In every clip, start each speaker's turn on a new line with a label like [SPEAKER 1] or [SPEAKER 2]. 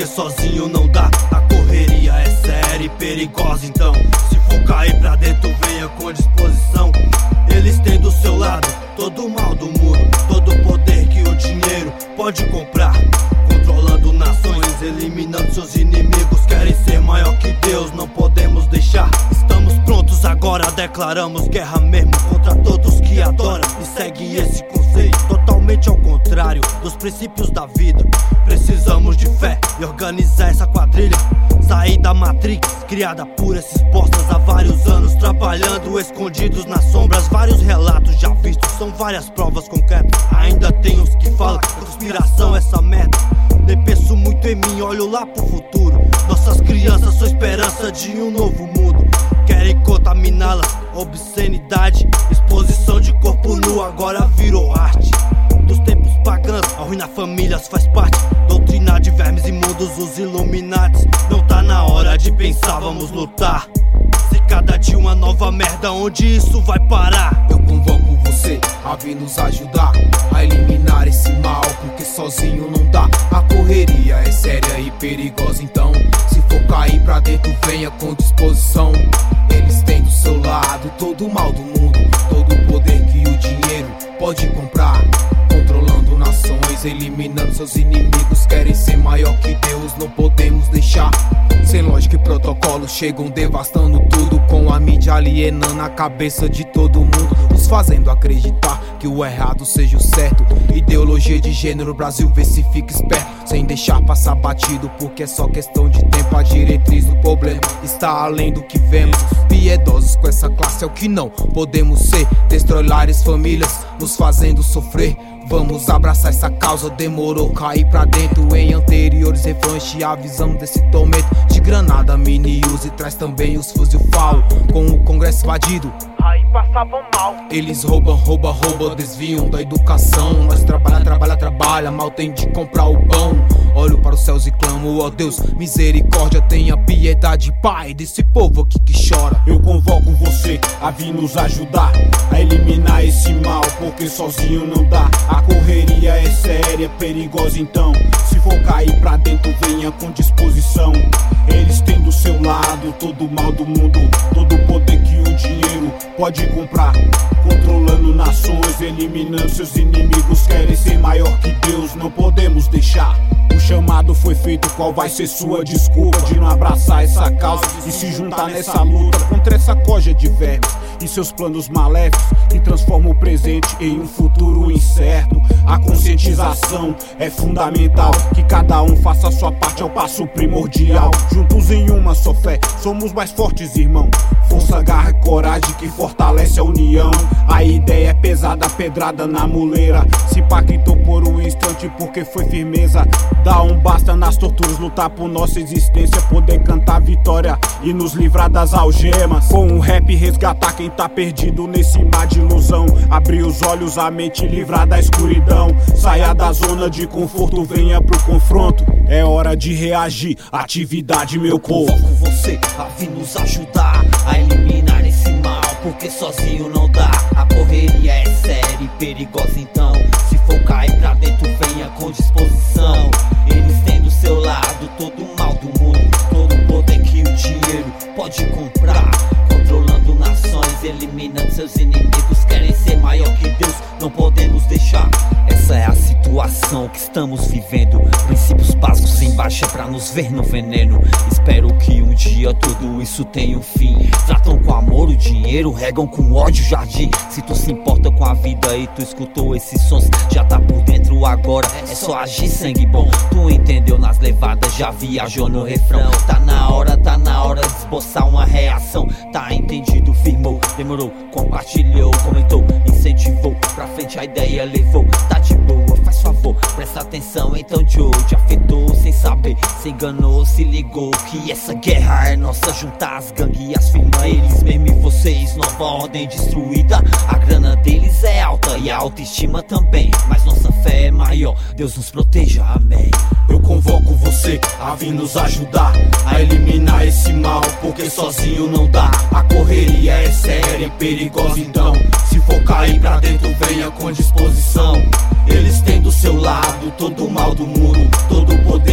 [SPEAKER 1] porque sozinho não dá. A correria é séria e perigosa, então se for cair pra dentro, venha com disposição. Eles têm do seu lado todo o mal do mundo, todo o poder que o dinheiro pode comprar, controlando nações, eliminando seus inimigos. Querem ser maior que Deus, não podemos deixar. Estamos prontos agora, declaramos guerra mesmo contra todos que adoram e seguem esse conceito totalmente ao contrário dos princípios da vida. Precisamos de fé e organizar essa quadrilha, sair da Matrix criada por esses bostas há vários anos, trabalhando escondidos nas sombras. Vários relatos já vistos, são várias provas concretas. Ainda tem uns que falam conspiração, essa merda. Nem penso muito em mim, olho lá pro futuro. Nossas crianças são esperança de um novo mundo. Querem contaminá-las, obscenidade, exposição de corpo nu, agora virou arte. Dos tempos pagãos, arruinar famílias faz parte. Doutrina de vermes imundos, os Illuminatis. Não tá na hora de pensar, vamos lutar. Se cada dia uma nova merda, onde isso vai parar?
[SPEAKER 2] Eu convoco você a vir nos ajudar a eliminar esse mal, porque sozinho não dá. A correria é séria e perigosa, então se for cair pra dentro, venha com disposição. Eles têm do seu lado todo o mal do mundo, todo o poder que o dinheiro pode comprar, controlando nações, eliminando seus inimigos. Querem ser maior que Deus, não podemos deixar. Sem lógica e protocolo, chegam devastando tudo, com a mídia alienando a cabeça de todo mundo, nos fazendo acreditar que o errado seja o certo. Ideologia de gênero, Brasil, vê se fica esperto, sem deixar passar batido, porque é só questão de tempo. A diretriz do problema está além do que vemos. Piedosos com essa classe é o que não podemos ser. Destrói lares, famílias, nos fazendo sofrer. Vamos abraçar essa causa, demorou cair pra dentro. Em anteriores refrões te avisamos desse tormento de granada, mini-use, traz também os fuzil FAL. Com o Congresso invadido,
[SPEAKER 3] aí passavam mal.
[SPEAKER 2] eles roubam, desviam da educação. Nós trabalha, mal tem de comprar o pão. Olho para os céus e clamo, ó Deus, misericórdia, tenha piedade, Pai, desse povo aqui que chora.
[SPEAKER 4] Eu convoco você a vir nos ajudar a eliminar esse mal, porque sozinho não dá. A correria é séria, perigosa, então se for cair pra dentro, venha com disposição. Eles têm do seu lado todo o mal do mundo, todo o poder que o dinheiro pode comprar, controlando nações, eliminando seus inimigos. Querem ser maior que Deus, não podemos deixar. O chamado foi feito, qual vai ser sua desculpa de não abraçar essa causa e se juntar nessa luta contra essa coja de vermes e seus planos maléficos que transformam o presente em um futuro incerto. A conscientização é fundamental, que cada um faça a sua parte, é o passo primordial. Juntos em uma só fé, somos mais fortes, irmão. Força, garra e coragem que fortalece a união. A ideia é pesada, pedrada na muleira. Se impactou por um instante porque foi firmeza. Dá um basta nas torturas, lutar por nossa existência, poder cantar vitória e nos livrar das algemas. Com um rap resgatar quem tá perdido nesse mar de ilusão. Abrir os olhos, a mente, livrar da escuridão. Saia da zona de conforto, venha pro confronto. É hora de reagir, atividade, meu povo.
[SPEAKER 1] Convoco você a vir nos ajudar a eliminar esse mal, porque sozinho não dá. A correria é séria e perigosa, então se for cair pra dentro, venha com disposição. Eles têm do seu lado todo o mal do mundo, todo o poder que o dinheiro pode comprar, controlando nações, eliminando seus inimigos. Querem ser maior que Deus, não podemos deixar. Essa é a situação que estamos vivendo. Princípios básicos em baixa pra nos ver no veneno. Espero que um dia tudo isso tenha um fim. Tratam com amor o dinheiro, regam com ódio o jardim. Se tu se importa com a vida e tu escutou esses sons, já tá por dentro agora, é só agir, sangue bom. Tu entendeu nas levadas, já viajou no refrão. Tá na hora de esboçar uma reação. Tá entendido, firmou, demorou, compartilhou, comentou, incentivou, pra frente a ideia levou. Tá de boa, faz favor, presta atenção. Então Joe te afetou sem saber, se enganou, se ligou que essa guerra é nossa. Juntar as gangues e as firmas, eles mesmo e vocês, nova ordem destruída. A grana deles é alta e a autoestima também, mas nossa fé é maior, Deus nos proteja, amém.
[SPEAKER 4] Eu convoco você a vir nos ajudar a eliminar esse mal, porque sozinho não dá. A correria é séria e perigosa, então se for cair pra dentro, venha com disposição. Eles têm do seu lado todo o mal do mundo, todo o poder que o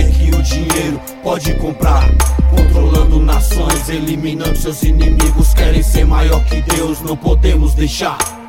[SPEAKER 1] dinheiro pode comprar, controlando nações, eliminando seus inimigos. Querem ser maior que Deus, não podemos deixar.